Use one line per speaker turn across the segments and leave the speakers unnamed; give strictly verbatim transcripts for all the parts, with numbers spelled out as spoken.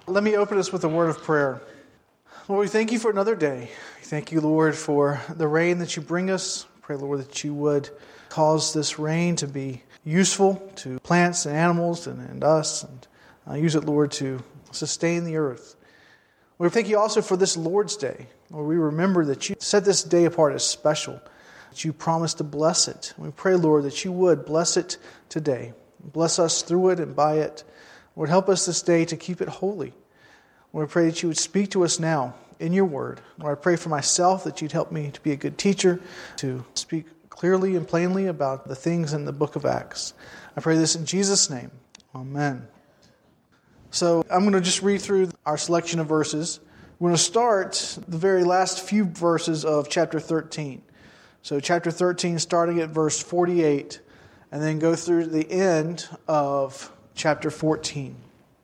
Let me open us with a word of prayer. Lord, we thank you for another day. Thank you, Lord, for the rain that you bring us. Pray, Lord, that you would cause this rain to be useful to plants and animals and, and us. And uh, use it, Lord, to sustain the earth. We thank you also for this Lord's Day. Lord, we remember that you set this day apart as special, that you promised to bless it. We pray, Lord, that you would bless it today. Bless us through it and by it. Lord, help us this day to keep it holy. Lord, I pray that you would speak to us now in your word. Lord, I pray for myself that you'd help me to be a good teacher, to speak clearly and plainly about the things in the book of Acts. I pray this in Jesus' name. Amen. So I'm going to just read through our selection of verses. We're going to start the very last few verses of chapter thirteen. So chapter thirteen, starting at verse forty-eight, and then go through the end of chapter fourteen.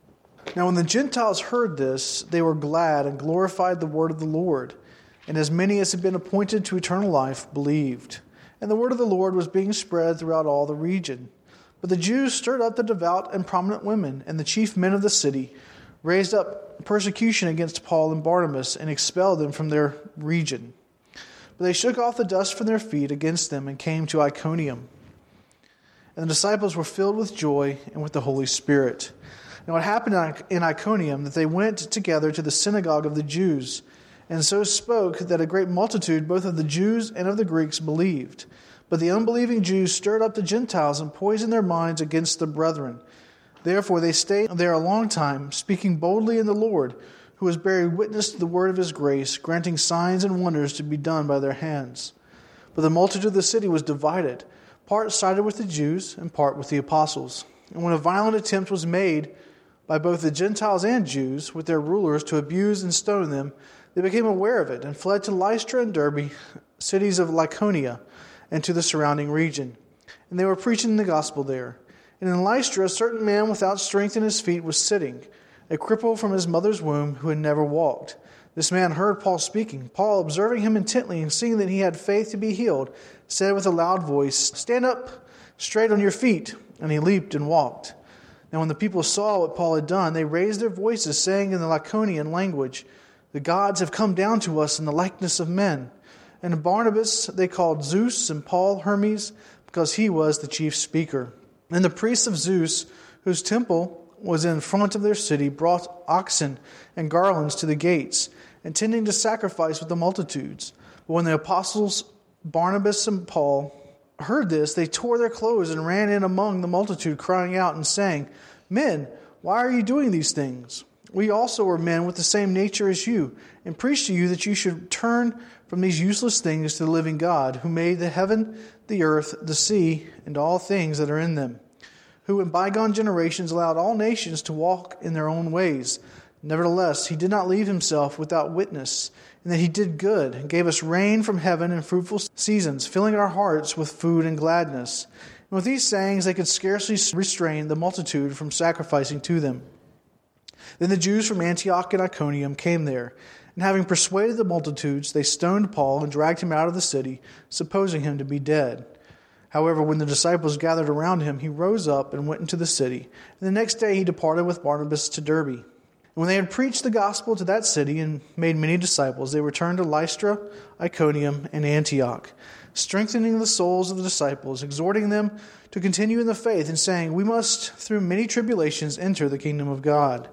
Now when the Gentiles heard this, they were glad and glorified the word of the Lord. And as many as had been appointed to eternal life believed. And the word of the Lord was being spread throughout all the region. But the Jews stirred up the devout and prominent women, and the chief men of the city raised up persecution against Paul and Barnabas and expelled them from their region. But they shook off the dust from their feet against them and came to Iconium. And the disciples were filled with joy and with the Holy Spirit. Now it happened in Iconium that they went together to the synagogue of the Jews, and so spoke that a great multitude both of the Jews and of the Greeks believed. But the unbelieving Jews stirred up the Gentiles and poisoned their minds against the brethren. Therefore they stayed there a long time, speaking boldly in the Lord, who was bearing witness to the word of his grace, granting signs and wonders to be done by their hands. But the multitude of the city was divided. Part sided with the Jews and part with the apostles. And when a violent attempt was made by both the Gentiles and Jews with their rulers to abuse and stone them, they became aware of it and fled to Lystra and Derbe, cities of Lycaonia, and to the surrounding region. And they were preaching the gospel there. And in Lystra, a certain man without strength in his feet was sitting, a cripple from his mother's womb who had never walked. This man heard Paul speaking. Paul, observing him intently and seeing that he had faith to be healed, said with a loud voice, "Stand up straight on your feet." And he leaped and walked. Now when the people saw what Paul had done, they raised their voices, saying in the Lycaonian language, "The gods have come down to us in the likeness of men." And Barnabas they called Zeus, and Paul Hermes, because he was the chief speaker. And the priests of Zeus, whose temple was in front of their city, brought oxen and garlands to the gates, intending to sacrifice with the multitudes. But when the apostles Barnabas and Paul heard this, they tore their clothes and ran in among the multitude, crying out and saying, "Men, why are you doing these things? We also are men with the same nature as you, and preach to you that you should turn from these useless things to the living God, who made the heaven, the earth, the sea, and all things that are in them, who in bygone generations allowed all nations to walk in their own ways. Nevertheless, he did not leave himself without witness, and that he did good, and gave us rain from heaven and fruitful seasons, filling our hearts with food and gladness." And with these sayings they could scarcely restrain the multitude from sacrificing to them. Then the Jews from Antioch and Iconium came there, and having persuaded the multitudes, they stoned Paul and dragged him out of the city, supposing him to be dead. However, when the disciples gathered around him, he rose up and went into the city. And the next day he departed with Barnabas to Derbe. And when they had preached the gospel to that city and made many disciples, they returned to Lystra, Iconium, and Antioch, strengthening the souls of the disciples, exhorting them to continue in the faith, and saying, "We must, through many tribulations, enter the kingdom of God."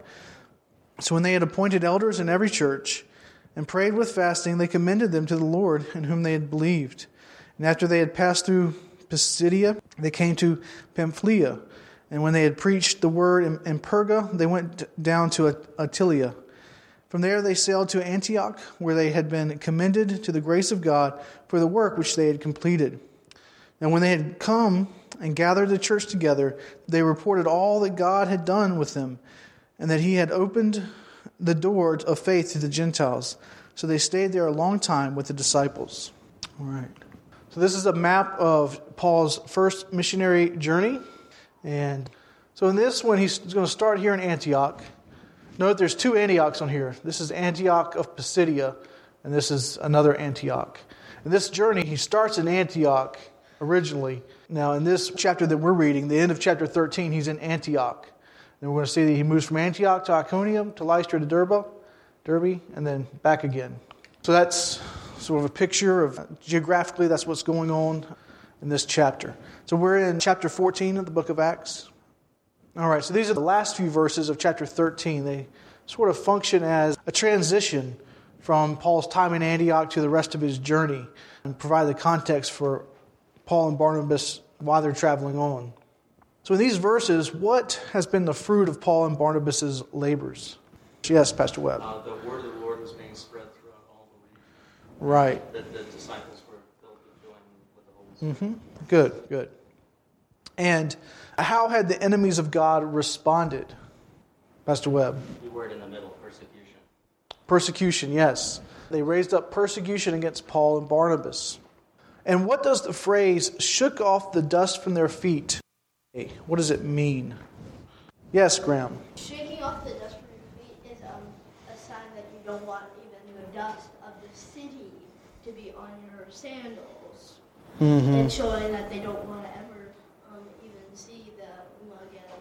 So when they had appointed elders in every church and prayed with fasting, they commended them to the Lord in whom they had believed. And after they had passed through Pisidia, they came to Pamphylia. And when they had preached the word in, in Perga, they went down to Attalia. From there they sailed to Antioch, where they had been commended to the grace of God for the work which they had completed. And when they had come and gathered the church together, they reported all that God had done with them, and that he had opened the door of faith to the Gentiles. So they stayed there a long time with the disciples. All right. So this is a map of Paul's first missionary journey. And so in this one, he's going to start here in Antioch. Note there's two Antiochs on here. This is Antioch of Pisidia, and this is another Antioch. In this journey, he starts in Antioch originally. Now in this chapter that we're reading, the end of chapter thirteen, he's in Antioch. And we're going to see that he moves from Antioch to Iconium to Lystra to Derbe, Derbe, and then back again. So that's sort of a picture of, geographically, that's what's going on in this chapter. So we're in chapter fourteen of the book of Acts. All right, so these are the last few verses of chapter thirteen. They sort of function as a transition from Paul's time in Antioch to the rest of his journey and provide the context for Paul and Barnabas while they're traveling on. So in these verses, what has been the fruit of Paul and Barnabas' labors? Yes, Pastor Webb.
Uh, the word of the Lord was being spread throughout all the region.
Right.
That the disciples were filled with joy with the Holy Spirit.
Mm-hmm. Good, good. And how had the enemies of God responded? Pastor Webb.
The word in the middle, persecution.
Persecution, yes. They raised up persecution against Paul and Barnabas. And what does the phrase, shook off the dust from their feet, what does it mean? Yes, Graham.
Shaking off the dust from your feet is um, a sign that you don't want even the dust of the city to be on your sandals. Mm-hmm. And showing that they don't want to ever um, even see them again.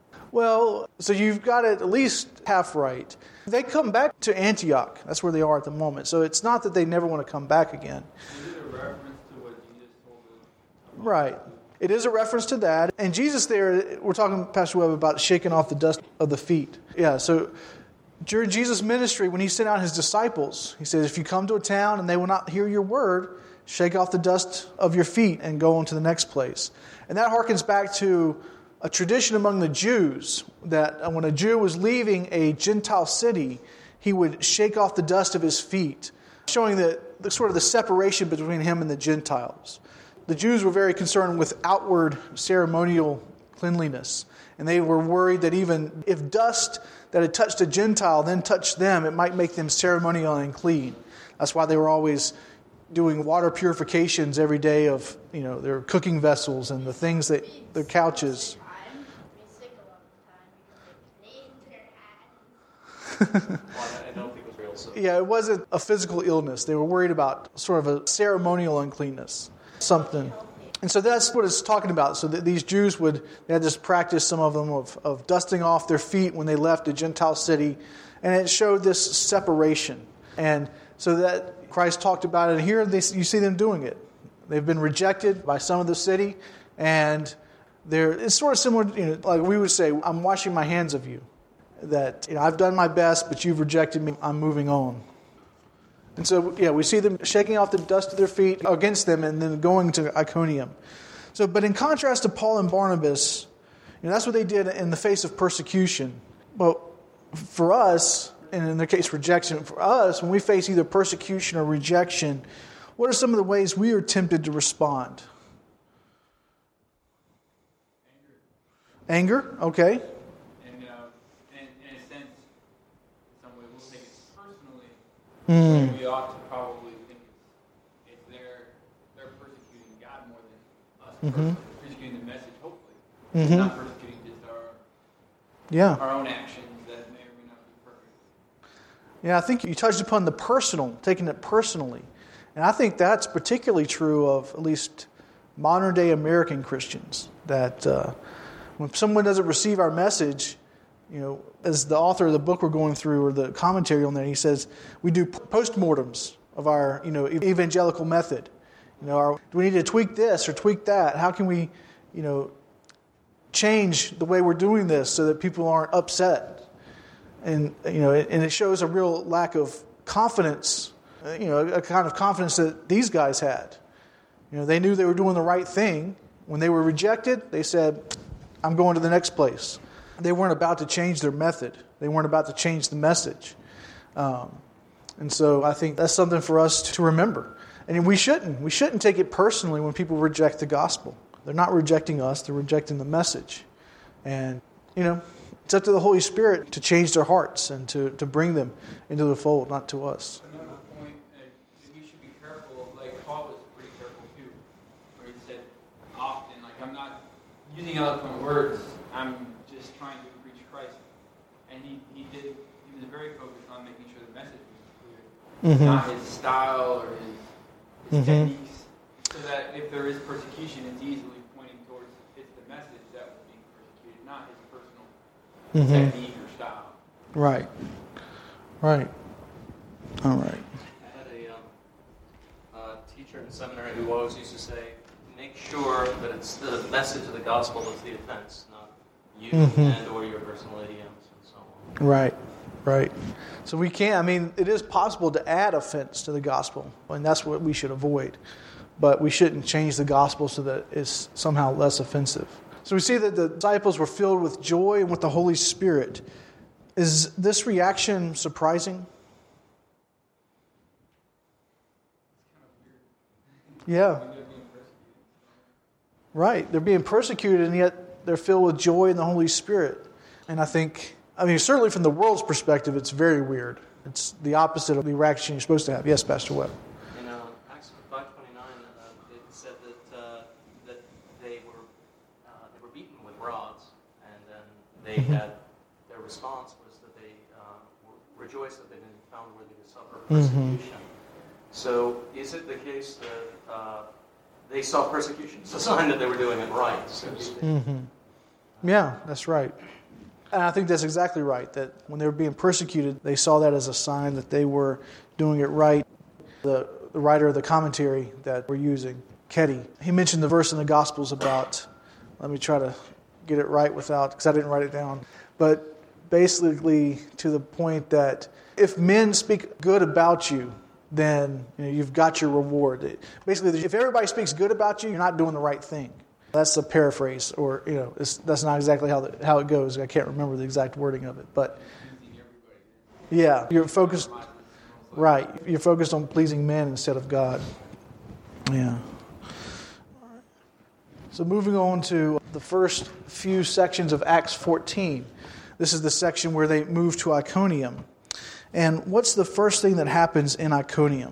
Well, so you've got it at least half right. They come back to Antioch. That's where they are at the moment. So it's not that they never want to come back again.
Is it a reference to what Jesus told them?
Right. It is a reference to that. And Jesus there, we're talking, Pastor Webb, about shaking off the dust of the feet. Yeah, so during Jesus' ministry, when he sent out his disciples, he says, if you come to a town and they will not hear your word, shake off the dust of your feet and go on to the next place. And that harkens back to a tradition among the Jews that when a Jew was leaving a Gentile city, he would shake off the dust of his feet, showing the, the sort of the separation between him and the Gentiles. The Jews were very concerned with outward ceremonial cleanliness. And they were worried that even if dust that had touched a Gentile then touched them, it might make them ceremonially unclean. That's why they were always doing water purifications every day of, you know, their cooking vessels and the things that, their couches.
Well, I don't think it was real. So.
Yeah, it wasn't a physical illness. They were worried about sort of a ceremonial uncleanness. Something. And so that's what it's talking about. So that these Jews would, they had this practice, some of them, of, of dusting off their feet when they left a Gentile city. And it showed this separation. And so that Christ talked about it. And here they, you see them doing it. They've been rejected by some of the city. And they're, it's sort of similar, you know, like we would say, I'm washing my hands of you. That, you know, I've done my best, but you've rejected me. I'm moving on. And so, yeah, we see them shaking off the dust of their feet against them and then going to Iconium. So, but in contrast to Paul and Barnabas, you know, that's what they did in the face of persecution. But for us, and in their case, rejection, for us, when we face either persecution or rejection, what are some of the ways we are tempted to respond? Anger. Anger, okay.
And uh, in, in a sense, in some way, we'll take it personally.
Mm.
We ought to probably think it's, it's their, they're persecuting God more than us.
Mm-hmm.
Persecuting the message, hopefully.
Mm-hmm.
Not persecuting just our,
yeah.
our own actions that may or may not be perfect.
Yeah, I think you touched upon the personal, taking it personally. And I think that's particularly true of at least modern-day American Christians. That uh, when someone doesn't receive our message, you know, as the author of the book we're going through, or the commentary on there, he says, we do postmortems of our, you know, evangelical method. You know, our, do we need to tweak this or tweak that? How can we, you know, change the way we're doing this so that people aren't upset? And, you know, and it shows a real lack of confidence, you know, a kind of confidence that these guys had. You know, they knew they were doing the right thing. When they were rejected, they said, I'm going to the next place. They weren't about to change their method. They weren't about to change the message. Um, and so I think that's something for us to remember. And we shouldn't. We shouldn't take it personally when people reject the gospel. They're not rejecting us. They're rejecting the message. And, you know, it's up to the Holy Spirit to change their hearts and to, to bring them into the fold, not to us.
Another point, uh, we should be careful, like Paul was pretty careful too, where he said often, like, I'm not using eloquent words, I'm just trying to preach Christ. And he, he did, he was very focused on making sure the message was clear, mm-hmm. not his style or his, his mm-hmm. techniques, so that if there is persecution, it's easily pointing towards it's the message that was being persecuted, not his personal
Mm-hmm.
technique or style.
Right. Right. All right.
I had a, um, a teacher in seminary who always used to say, make sure that it's the message of the gospel that's the offense, not you
Mm-hmm.
and or your personal idioms and so on.
Right, right. So we can't, I mean, it is possible to add offense to the gospel, and that's what we should avoid. But we shouldn't change the gospel so that it's somehow less offensive. So we see that the disciples were filled with joy and with the Holy Spirit. Is this reaction surprising? Yeah. Right. They're being persecuted, and yet they're filled with joy in the Holy Spirit. And I think, I mean, certainly from the world's perspective, it's very weird. It's the opposite of the reaction you're supposed to have. Yes, Pastor Webb.
In uh, Acts five twenty-nine, uh, it said that uh, that they were uh, they were beaten with rods, and then they
Mm-hmm.
had their response was that they uh, were rejoiced that they'd been found worthy to suffer
Mm-hmm.
persecution. So, is it the case that uh, they saw persecution as a sign that they were doing it right, so to speak?
Mm-hmm. Yeah, that's right. And I think that's exactly right, that when they were being persecuted, they saw that as a sign that they were doing it right. The, the writer of the commentary that we're using, Ketty, he mentioned the verse in the Gospels about, let me try to get it right without, because I didn't write it down, but basically to the point that if men speak good about you, then you know, you've got your reward. Basically, if everybody speaks good about you, you're not doing the right thing. That's a paraphrase, or you know, it's, that's not exactly how the, how it goes. I can't remember the exact wording of it, but yeah, you're focused. Right, you're focused on pleasing men instead of God. Yeah. So moving on to the first few sections of Acts fourteen. This is the section where they move to Iconium. And what's the first thing that happens in Iconium?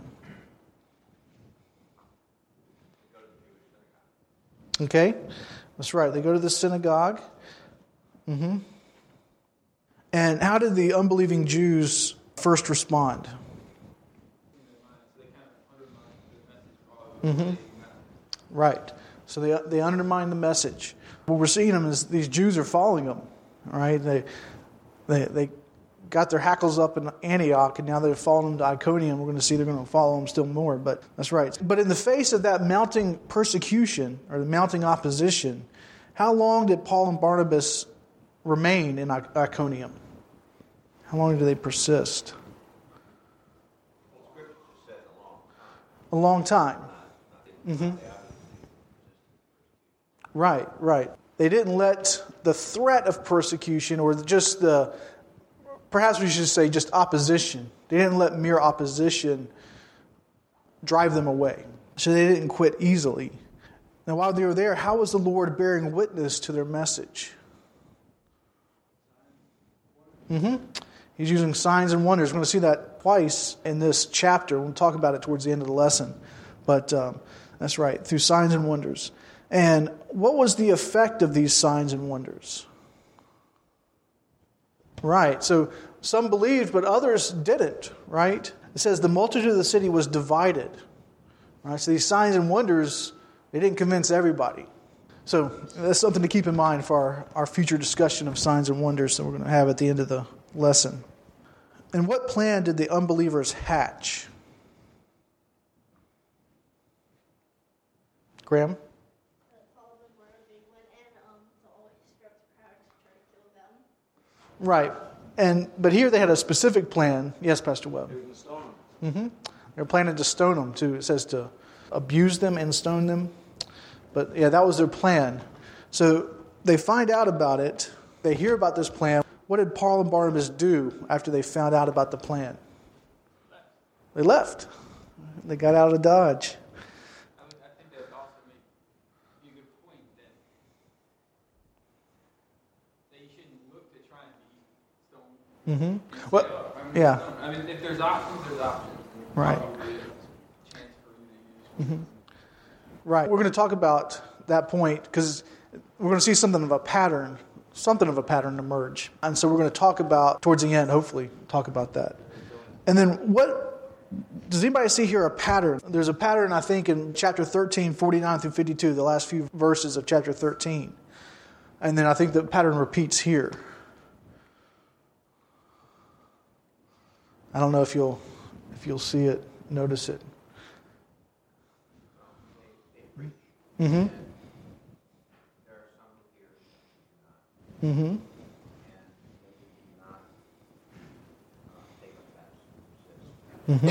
Okay, that's right. They go to the synagogue. Mm-hmm. And how did the unbelieving Jews first respond? Mm-hmm. Right. So they they undermine the message. What we're seeing them is these Jews are following them. All right. They they they got their hackles up in Antioch, and now they're following them to Iconium. We're going to see they're going to follow them still more, but that's right. But in the face of that mounting persecution, or the mounting opposition, how long did Paul and Barnabas remain in Iconium? How long did they persist? A long time. Mm-hmm. Right, right. They didn't let the threat of persecution, or just the, perhaps we should say just opposition. They didn't let mere opposition drive them away. So they didn't quit easily. Now while they were there, how was the Lord bearing witness to their message? Mm-hmm. He's using signs and wonders. We're going to see that twice in this chapter. We'll talk about it towards the end of the lesson. But um, that's right, through signs and wonders. And what was the effect of these signs and wonders? Right, so some believed, but others didn't, right? It says the multitude of the city was divided. Right, so these signs and wonders, they didn't convince everybody. So that's something to keep in mind for our, our future discussion of signs and wonders that we're going to have at the end of the lesson. And what plan did the unbelievers hatch? Graham? Right. And but here they had a specific plan. Yes, Pastor Webb. Mm-hmm. They were planning to stone them too. It says to abuse them and stone them. But yeah, that was their plan. So they find out about it. They hear about this plan. What did Paul and Barnabas do after they found out about the plan? They left. They got out of Dodge.
I, would, I think that would also make be a good point that that you shouldn't look to try and be stoned.
Mm-hmm. What?
So, I mean,
Yeah.
don't- I mean, if there's options, there's options. And
Right.
probably a chance for you to use.
Mm-hmm. Right. We're going to talk about that point because we're going to see something of a pattern, something of a pattern emerge. And so we're going to talk about, towards the end, hopefully, talk about that. And then what, does anybody see here a pattern? There's a pattern, I think, in chapter thirteen, forty-nine through fifty-two, the last few verses of chapter thirteen. And then I think the pattern repeats here. I don't know if you'll if you'll see it, notice it. Mm-hmm. Mm-hmm. Mm-hmm.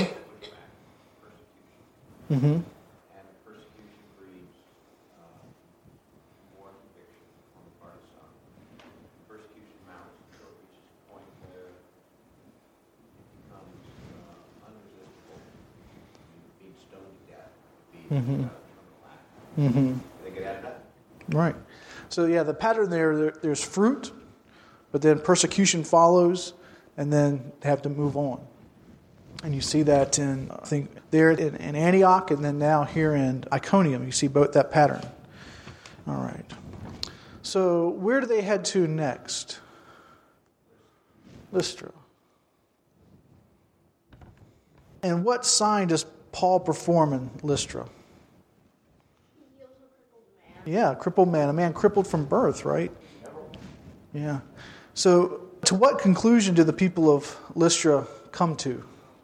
Mm-hmm.
And persecution breeds uh, more conviction on the part of some. Persecution mounts until it reaches a point where it becomes uh, unresistable. Being stoned to death, being
Mm-hmm.
uh, terminal act.
Mm-hmm.
They get added up.
Right. So yeah, the pattern there, there, there's fruit, but then persecution follows, and then they have to move on. And you see that in, I think, there in, in Antioch, and then now here in Iconium. You see both that pattern. All right. So where do they head to next? Lystra. And what sign does Paul perform in Lystra?
He heals a crippled man.
Yeah, a crippled man, a man crippled from birth, right? Yeah. So to what conclusion do the people of Lystra come to?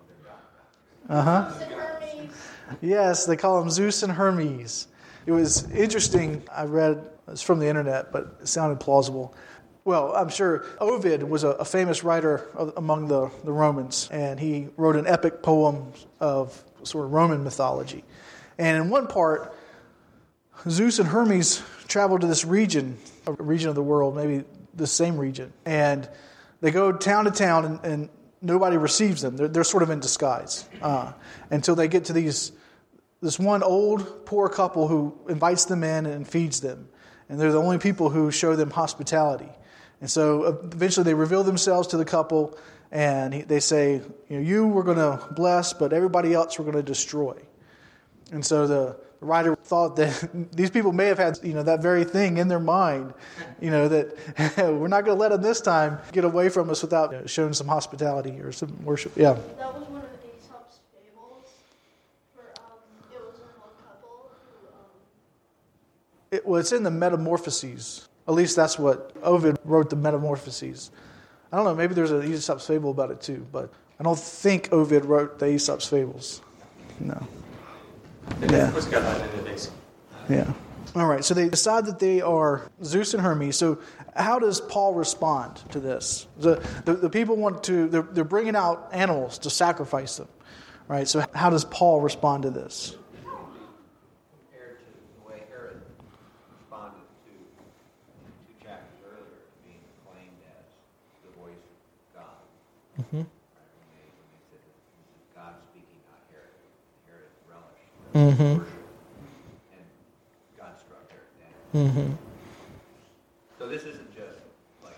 Uh-huh.
Zeus and Hermes.
Yes, they call him Zeus and Hermes. It was interesting. I read, it's from the internet, but it sounded plausible. Well, I'm sure Ovid was a, a famous writer of, among the, the Romans, and he wrote an epic poem of sort of Roman mythology. And in one part, Zeus and Hermes traveled to this region, a region of the world, maybe the same region, and they go town to town, and, and nobody receives them. They're, they're sort of in disguise uh, until they get to these this one old, poor couple who invites them in and feeds them. And they're the only people who show them hospitality. And so eventually they reveal themselves to the couple, and they say, you know, you we're going to bless, but everybody else we're going to destroy. And so the The writer thought that these people may have had, you know, that very thing in their mind, you know, that we're not going to let them this time get away from us without, you know, showing some hospitality or some worship. Yeah.
That was one of Aesop's fables. Where um, it was a one couple who. Um,
It, well, it's in the Metamorphoses. At least that's what Ovid wrote, the Metamorphoses. I don't know, maybe there's an Aesop's fable about it too, but I don't think Ovid wrote the Aesop's fables. No. Yeah.
Let's go ahead and index.
Yeah. All right. So they decide that they are Zeus and Hermes. So how does Paul respond to this? The the, the people want to. They're, they're bringing out animals to sacrifice them. Right. So how does Paul respond to this?
Compared to the way Herod responded to two chapters earlier, being claimed as the voice of God.
Mm-hmm.
Right, when they, when they said that this is God speaking, not Herod. Herod relished
Mm-hmm.
worship, and God struck Herod down.
Mm-hmm.
So this isn't just like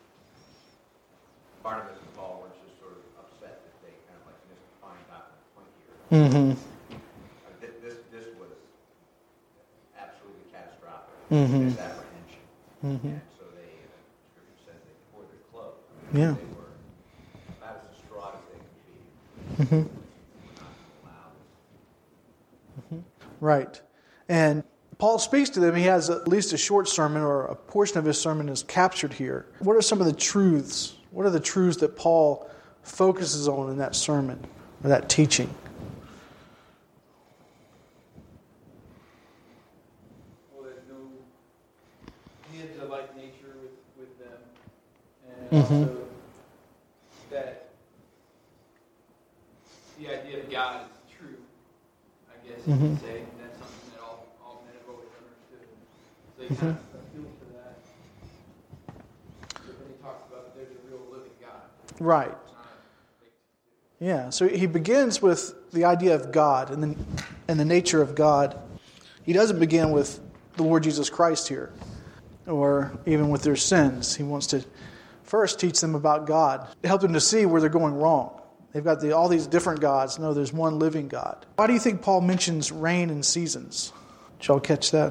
Barnabas and Paul were just sort of upset that they kind of like missed a fine doctrinal point here.
Mm-hmm.
Uh, thi- This this was absolutely catastrophic.
Mhm.
Misapprehension.
Mhm.
And so they, uh, Scripture says they tore their clothes.
Yeah.
They were about as distraught as they could be.
Mm-hmm.
They were not going to allow this.
Right. And Paul speaks to them. He has at least a short sermon, or a portion of his sermon is captured here. What are some of the truths? What are the truths that Paul focuses on in that sermon, or that teaching?
Well, there's no, he has a like nature with, with them, and
Mhm.
also that the idea of God is true, I guess you
Mhm.
could say. And that's something that all, all men have always understood. So he kind of appeals to that. But then he talks about that there's a real living God.
Right.
It's not a fake.
Yeah. So he begins with the idea of God and the, and the nature of God. He doesn't begin with the Lord Jesus Christ here, or even with their sins. He wants to first teach them about God, help them to see where they're going wrong. They've got the, all these different gods. No, there's one living God. Why do you think Paul mentions rain and seasons? Did y'all catch that?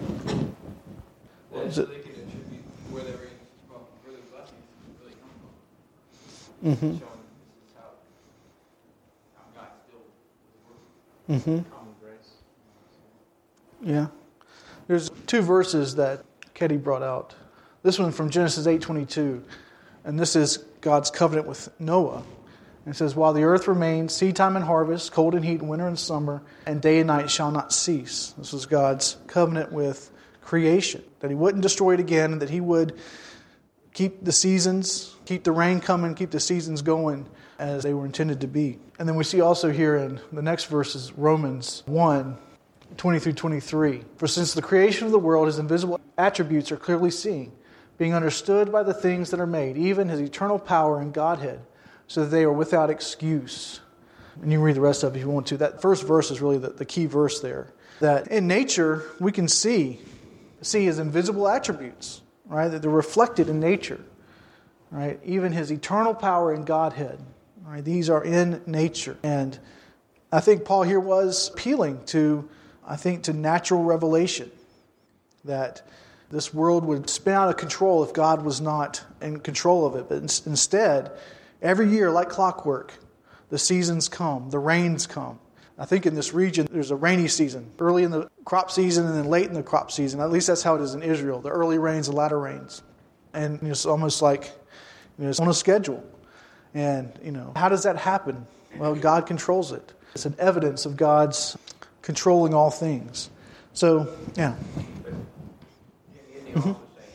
That
Is
so
it-
they can attribute where their well, where their blessings really come from.
Mm-hmm.
Showing this is how, how God still was working.
Mm-hmm.
Common grace.
Yeah. There's two verses that Ketty brought out. This one from Genesis eight twenty-two. And this is God's covenant with Noah. And it says, while the earth remains, seed time and harvest, cold and heat, winter and summer, and day and night shall not cease. This was God's covenant with creation, that He wouldn't destroy it again, and that He would keep the seasons, keep the rain coming, keep the seasons going as they were intended to be. And then we see also here in the next verses, Romans one, twenty through twenty-three. For since the creation of the world, His invisible attributes are clearly seen, being understood by the things that are made, even His eternal power and Godhead, so that they are without excuse. And you can read the rest of it if you want to. That first verse is really the, the key verse there. That in nature, we can see, see His invisible attributes, right? That they're reflected in nature, right? Even His eternal power and Godhead, right? These are in nature. And I think Paul here was appealing to, I think, to natural revelation. That this world would spin out of control if God was not in control of it. But instead, every year, like clockwork, the seasons come, the rains come. I think in this region, there's a rainy season, early in the crop season and then late in the crop season. At least that's how it is in Israel, the early rains, the latter rains. And it's almost like, you know, it's on a schedule. And, you know, how does that happen? Well, God controls it. It's an evidence of God's controlling all things. So, yeah.
Mm-hmm.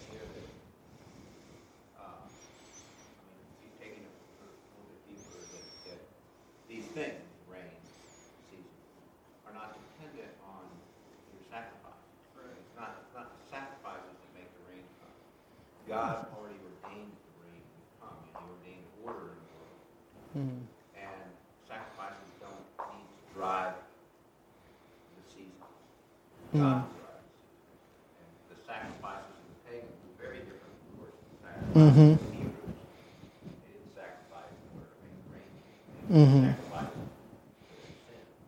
God already ordained the rain to come, and He ordained order in the world. Mm-hmm. And sacrifices don't need to drive the season. God mm-hmm. drives the season. And the sacrifices of the pagans were very different, of course, from the sacrifices mm-hmm. of the Hebrews. They didn't sacrifice in order to make the rain. They mm-hmm. sacrificed for their sins.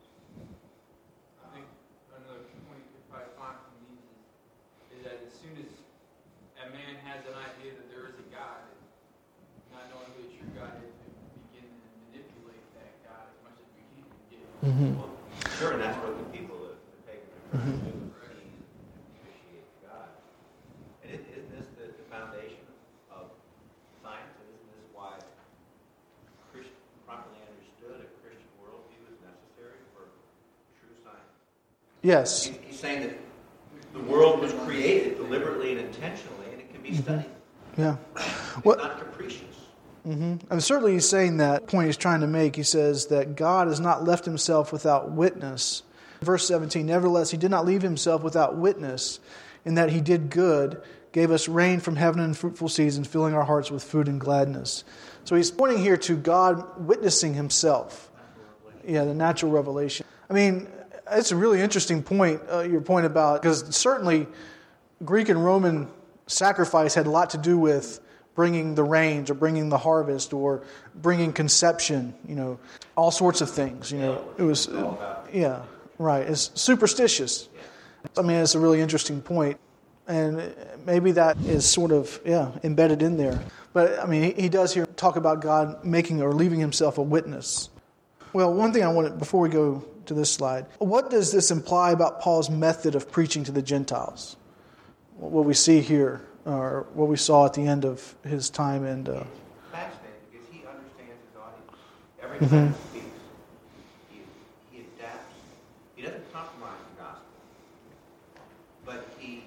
I think another point you could probably find from these is, is that as soon as a man has an idea that there is a God, and not knowing who the true God is, we begin to manipulate that God as much as we can get.
Mm-hmm. Well, sure, and that's what the people, the, the pagans, are trying mm-hmm. to do, is appreciate God. And it, isn't this the, the foundation of science? And isn't this why Christian, properly understood, a Christian worldview is necessary for true science?
Yes.
He, he's saying that the world was created deliberately and intentionally, and it can be studied.
Yeah.
It's
what,
not capricious.
Mm-hmm. And certainly he's saying that point he's trying to make. He says that God has not left Himself without witness. Verse seventeen, nevertheless, He did not leave Himself without witness, in that He did good, gave us rain from heaven and fruitful seasons, filling our hearts with food and gladness. So he's pointing here to God witnessing Himself. Yeah, the natural revelation. I mean, it's a really interesting point, uh, your point about, because certainly Greek and Roman sacrifice had a lot to do with bringing the rains or bringing the harvest or bringing conception, you know, all sorts of things. You know, it was, uh, yeah, right. It's superstitious. I mean, it's a really interesting point. And maybe that is sort of, yeah, embedded in there. But, I mean, he, he does here talk about God making or leaving Himself a witness. Well, one thing I wanted, before we go to this slide, what does this imply about Paul's method of preaching to the Gentiles? What we see here, or what we saw at the end of his time in... Uh,
it's fascinating because he understands his audience. Every time mm-hmm. he speaks, he, he adapts. He doesn't compromise the gospel. But he,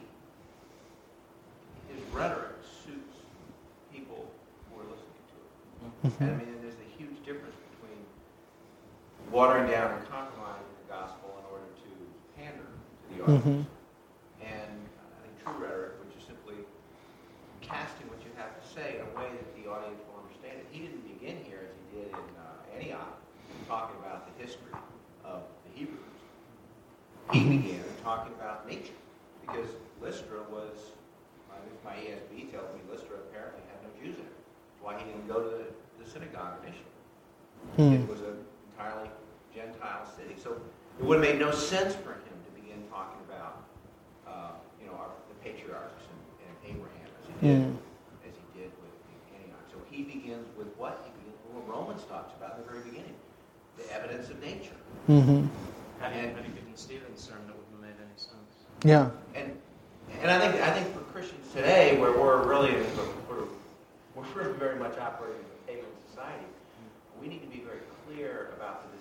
his rhetoric suits people who are listening to it. Mm-hmm. And I mean, there's a huge difference between watering down and compromising the gospel in order to pander to the audience. Mm-hmm. And I think true rhetoric, which is simply casting what you have to say in a way that the audience will understand it. He didn't begin here as he did in uh, Antioch, talking about the history of the Hebrews. He began talking about nature, because Lystra was, I think my E S V tells me, Lystra apparently had no Jews in it. That's why he didn't go to the, the synagogue initially. Hmm. It was an entirely Gentile city. So it would have made no sense for him to begin talking about, uh, you know, our, the patriarchs and, and Abraham as he did, mm. as he did with Antioch. So he begins with what? He begins with what Romans talks about in the very beginning, the evidence of nature.
Mm-hmm.
How do you begin Stephen's sermon that wouldn't have made any sense?
Yeah.
And and I think I think for Christians today, where we're really we're, we're very much operating in a pagan society, we need to be very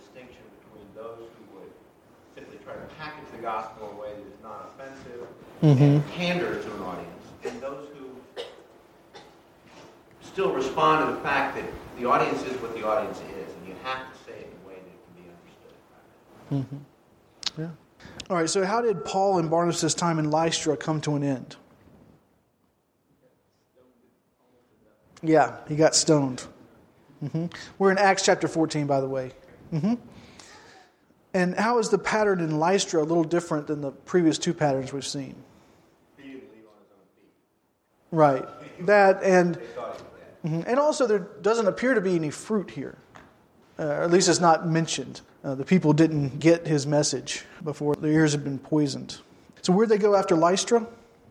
distinction between those who would simply try to package the gospel in a way that is not offensive
Mm-hmm.
and pander to an audience, and those who still respond to the fact that the audience is what the audience is, and you have to say it in a way that it can be understood.
Mm-hmm. Yeah. All right, so how did Paul and Barnabas' time in Lystra come to an end? Yeah, he got stoned. Mm-hmm. We're in Acts chapter fourteen, by the way. Mm-hmm. And how is the pattern in Lystra a little different than the previous two patterns we've seen?
He didn't leave on his own feet.
Right. That and
They thought he was dead.
mhm. and also there doesn't appear to be any fruit here. Uh, or at least it's not mentioned. Uh, the people didn't get his message before their ears had been poisoned. So where'd they go after Lystra?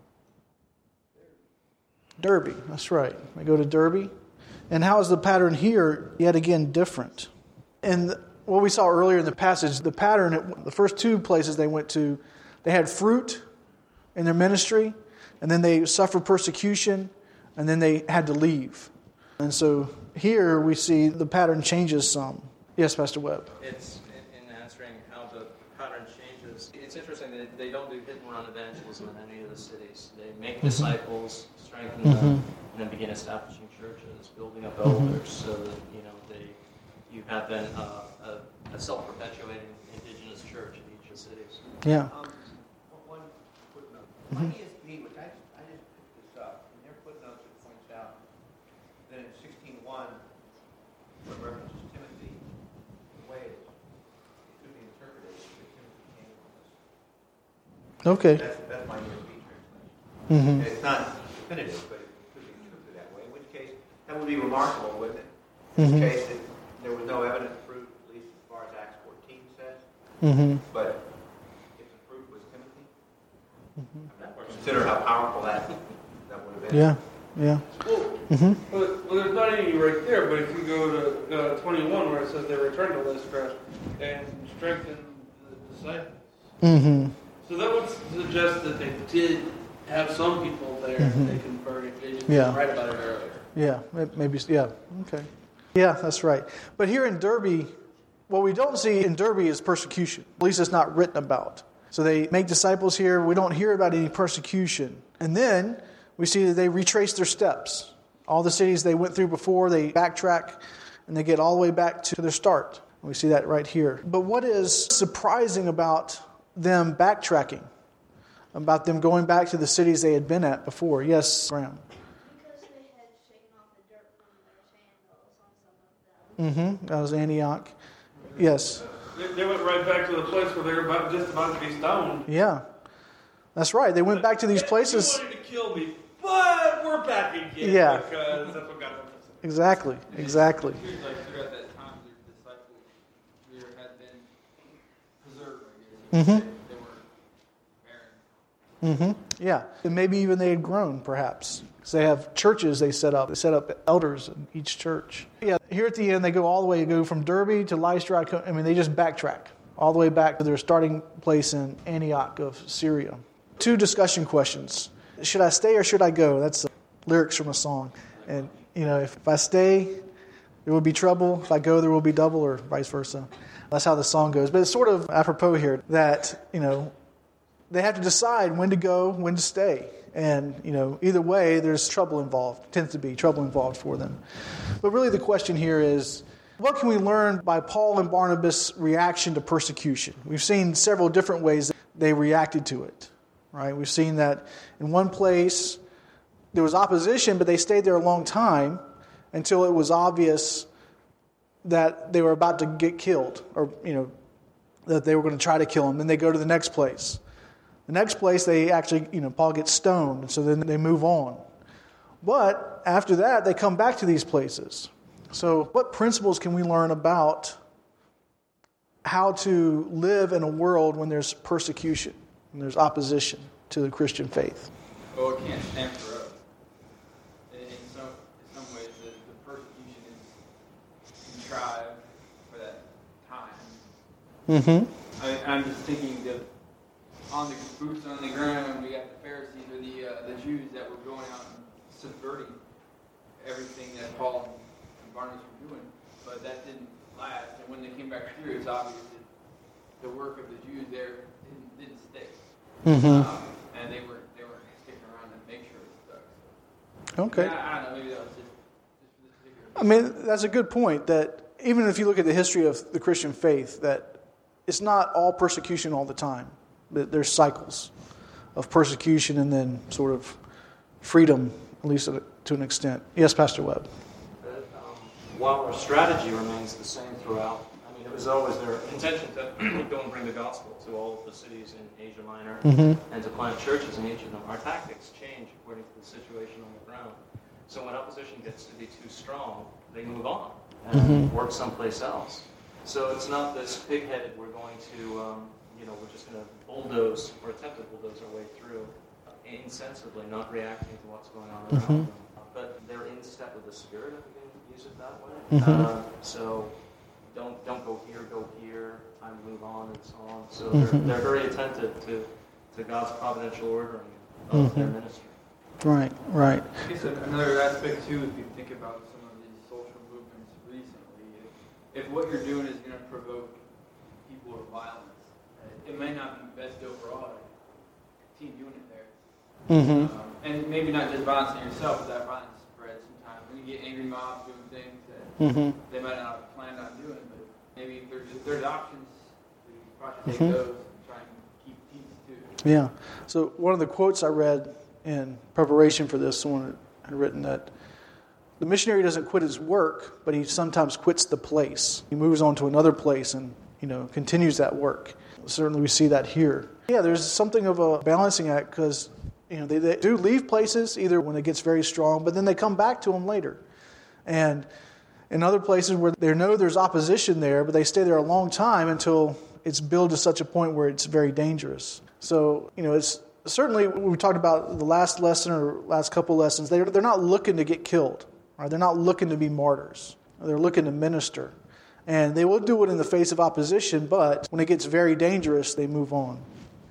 Derbe. That's right. They go to Derbe. And how is the pattern here yet again different? And what we saw earlier in the passage, the pattern, the first two places they went to, they had fruit in their ministry, and then they suffered persecution, and then they had to leave. And so here we see the pattern changes some. Yes, Pastor Webb.
It's in, in answering how the pattern changes. It's interesting that they don't do hit and run evangelism in any of the cities. They make disciples, strengthen them, and then begin establishing churches, building up elders, so that you know they you have then uh, a, a self-perpetuating indigenous church in each of the cities.
Yeah.
Um, one footnote. My E S V, which I just, I just picked this up, in their footnotes it points out that in sixteen one, when it references Timothy, the way it, it could be interpreted is that Timothy came from this.
Okay.
That's, that's my E S V translation.
Mm-hmm.
It's not definitive, but it could be interpreted that way, in which case that would be remarkable, wouldn't it? In
Mhm.
which case it, there was no evident fruit, at least as far as Acts fourteen says,
Mm-hmm.
but if the fruit was Timothy, consider how powerful that, that would have been.
Yeah. Yeah.
Well,
Mm-hmm.
well, well, there's not any right there, but if you go to uh, twenty-one where it says they returned to Lystra and strengthened the disciples.
Mm-hmm.
So that would suggest that they did have some people there
Mhm.
they converted. They just
Yeah.
didn't write about it earlier.
Yeah, may- maybe, yeah, okay. Yeah, that's right. But here in Derbe, what we don't see in Derbe is persecution. At least it's not written about. So they make disciples here. We don't hear about any persecution. And then we see that they retrace their steps. All the cities they went through before, they backtrack, and they get all the way back to their start. We see that right here. But what is surprising about them backtracking? About them going back to the cities they had been at before? Yes, Graham.
Because they had shaken off the dirt from their sandals on some of them.
Mm-hmm. That was Antioch. Yes.
They, they went right back to the place where they were about, just about to be stoned.
Yeah. That's right. They went back to these places.
You wanted to kill me, but we're back again.
Yeah.
Because that's what God wants us to do.
Exactly. Exactly.
It appears like throughout that time, their disciples there had been preserved, I guess.
Mhm.
They, they weren't barren.
Mm-hmm. Yeah. And maybe even they had grown, perhaps. Because they have churches they set up. They set up elders in each church. Yeah. Here at the end, they go all the way, go from Derbe to Lystra. I mean, they just backtrack all the way back to their starting place in Antioch of Syria. Two discussion questions. Should I stay or should I go? That's the lyrics from a song. And, you know, if I stay, there will be trouble. If I go, there will be double, or vice versa. That's how the song goes. But it's sort of apropos here that, you know, they have to decide when to go, when to stay. And, you know, either way, there's trouble involved. Tends to be trouble involved for them. But really the question here is, what can we learn by Paul and Barnabas' reaction to persecution? We've seen several different ways that they reacted to it. Right? We've seen that in one place there was opposition, but they stayed there a long time until it was obvious that they were about to get killed, or, you know, that they were going to try to kill them. Then they go to the next place. The next place, they actually, you know, Paul gets stoned, so then they move on. But after that, they come back to these places. So what principles can we learn about how to live in a world when there's persecution, when there's opposition to the Christian faith?
Well, it can't stand forever. In, in, some, in some ways, the, the persecution is contrived for that time.
Mm-hmm.
I, I'm just thinking that on the boots on the ground, we got the Pharisees or the uh, the Jews that were going out and subverting everything that Paul and Barnabas were doing, but that didn't last. And when they came back through, it's obvious that the work of the Jews there didn't, didn't stick.
Mm-hmm.
Um, and they weren't they weren't sticking around to make sure it stuck. So,
Okay.
yeah, I don't know. Maybe that was just, just for this particular.
I mean, that's a good point, that even if you look at the history of the Christian faith, that it's not all persecution all the time. But there's cycles of persecution and then sort of freedom, at least to an extent. Yes, Pastor Webb.
But, um, while our strategy remains the same throughout, I mean, it was always their intention to go and bring the gospel to all of the cities in Asia Minor
Mm-hmm.
and to plant churches in each of them. Our tactics change according to the situation on the ground. So when opposition gets to be too strong, they move on and
Mm-hmm.
work someplace else. So it's not this pig-headed, we're going to, um, you know, we're just going to bulldoze or attempt to bulldoze our way through uh, insensibly, not reacting to what's going on around
Mm-hmm.
them. But they're in step with the Spirit, if we can use it that way.
Mm-hmm.
Uh, so don't don't go here, go here, time to move on, and so on. So
Mm-hmm.
they're, they're very attentive to, to God's providential ordering of
Mm-hmm.
their ministry.
Right, right.
I guess another aspect too, if you think about some of these social movements recently, if, if what you're doing is going to provoke people to violence, it may not be best overall to continue doing it there.
Mm-hmm.
Um, and maybe not just violence in yourself, but that violence spreads sometimes. When you get angry mobs doing things that
Mm-hmm.
they might not have planned on doing, but maybe if there's, if there's options, we should probably take
Mhm.
those and try and keep peace too.
Yeah. So one of the quotes I read in preparation for this, someone had written that the missionary doesn't quit his work, but he sometimes quits the place. He moves on to another place and, you know, continues that work. Certainly we see that here. Yeah, there's something of a balancing act because, you know, they, they do leave places either when it gets very strong, but then they come back to them later. And in other places where they know there's opposition there, but they stay there a long time until it's built to such a point where it's very dangerous. So, you know, it's certainly, we talked about the last lesson or last couple lessons, they're, they're not looking to get killed. Right? They're not looking to be martyrs. They're looking to minister. And they will do it in the face of opposition, but when it gets very dangerous, they move on.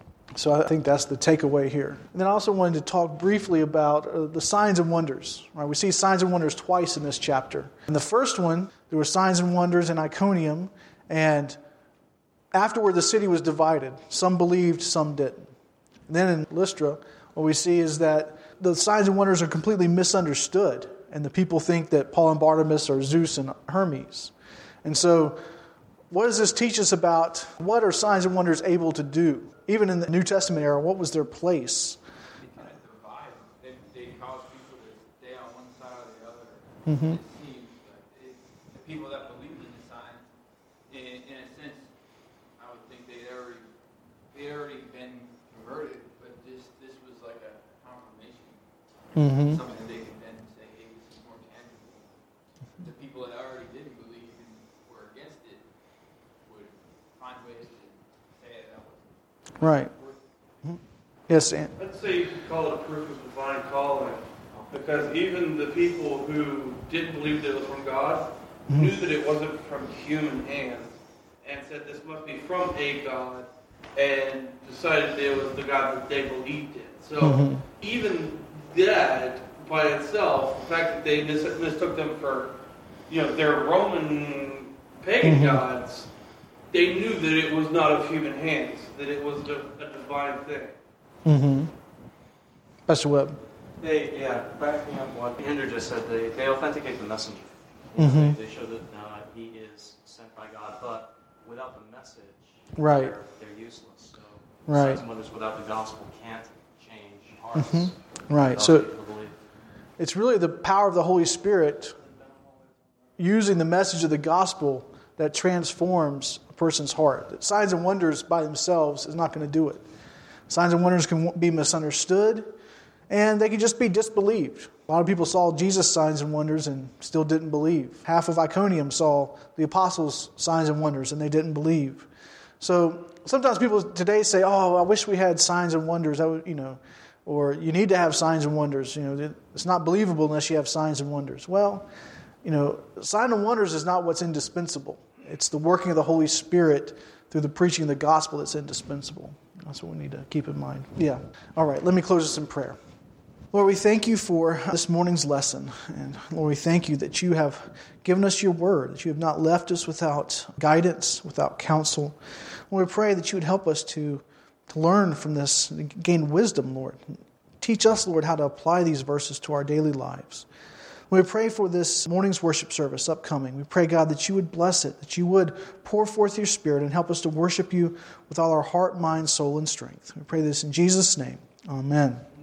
So I think that's the takeaway here. And then I also wanted to talk briefly about uh, the signs and wonders. Right? We see signs and wonders twice in this chapter. In the first one, there were signs and wonders in Iconium, and afterward the city was divided. Some believed, some didn't. And then in Lystra, what we see is that the signs and wonders are completely misunderstood, and the people think that Paul and Barnabas are Zeus and Hermes. And so, what does this teach us about what are signs and wonders able to do? Even in the New Testament era, what was their place?
They kind of divide. They, they cause people to stay on one side or the other.
Mm-hmm.
It seems like it, the people that believed in the signs, in, in a sense, I would think they'd already they'd already been converted, but this this was like a confirmation,
Mm-hmm.
something that they could then say, hey, this is more tangible. The people that already didn't believe and were against it would find ways to say it that wasn't.
Right. Mm-hmm. Yes, Ann.
I'd say you could call it a proof of divine calling, because even the people who didn't believe that it was from God
Mhm.
knew that it wasn't from human hands, and said this must be from a God, and decided it was the God that they believed in. So
Mhm.
even that by itself, the fact that they mis- mistook them for, you know, their Roman pagan
Mhm.
gods, they knew that it was not of human hands, that it was a, a divine thing.
Mm-hmm. Pastor Webb.
They, yeah, backing up what Andrew just said, they, they authenticate the messenger. You know,
Mhm.
They, they show that uh, he is sent by God, but without the message,
Right.
they're, they're useless. So
Right.
signs and wonders without the gospel can't change hearts.
Mhm. Right.
Cause
So
people to believe.
it's really the power of the Holy Spirit using the message of the gospel that transforms a person's heart. Signs and wonders by themselves is not going to do it. Signs and wonders can be misunderstood, and they can just be disbelieved. A lot of people saw Jesus' signs and wonders and still didn't believe. Half of Iconium saw the apostles' signs and wonders, and they didn't believe. So sometimes people today say, "Oh, I wish we had signs and wonders." I would, you know, or you need to have signs and wonders. You know, it's not believable unless you have signs and wonders. Well, you know, sign and wonders is not what's indispensable. It's the working of the Holy Spirit through the preaching of the gospel that's indispensable. That's what we need to keep in mind. Yeah. All right, let me close this in prayer. Lord, we thank you for this morning's lesson. And Lord, we thank you that you have given us your word, that you have not left us without guidance, without counsel. Lord, we pray that you would help us to, to learn from this, gain wisdom, Lord. Teach us, Lord, how to apply these verses to our daily lives. We pray for this morning's worship service upcoming. We pray, God, that you would bless it, that you would pour forth your Spirit and help us to worship you with all our heart, mind, soul, and strength. We pray this in Jesus' name. Amen.